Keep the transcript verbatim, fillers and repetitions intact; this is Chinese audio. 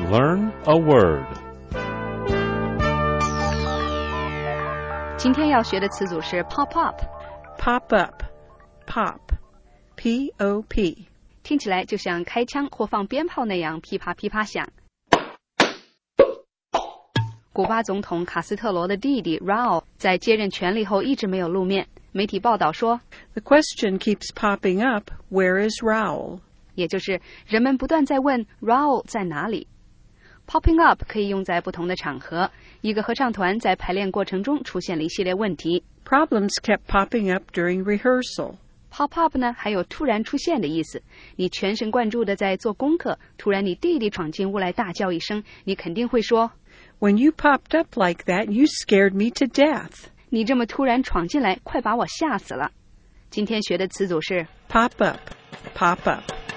learn a word. 今天要学的词组是 pop up. Pop up. Pop. P O P. 听起来就像开枪或放鞭炮那样噼啪噼啪响。古巴总统卡斯特罗的弟弟 Raul 在接任权力后一直没有露面。媒体报道说 The question keeps popping up, where is Raul? 也就是人们不断在问 Raul 在哪里。Popping up 可以用在不同的场合，一个合唱团在排练过程中出现了一系列问题。 Problems kept popping up during rehearsal. Pop up 呢，还有突然出现的意思。你全神贯注地在做功课，突然你弟弟闯进屋来大叫一声，你肯定会说 When you popped up like that, you scared me to death. 你这么突然闯进来，快把我吓死了。今天学的词组是 Pop up. Pop up.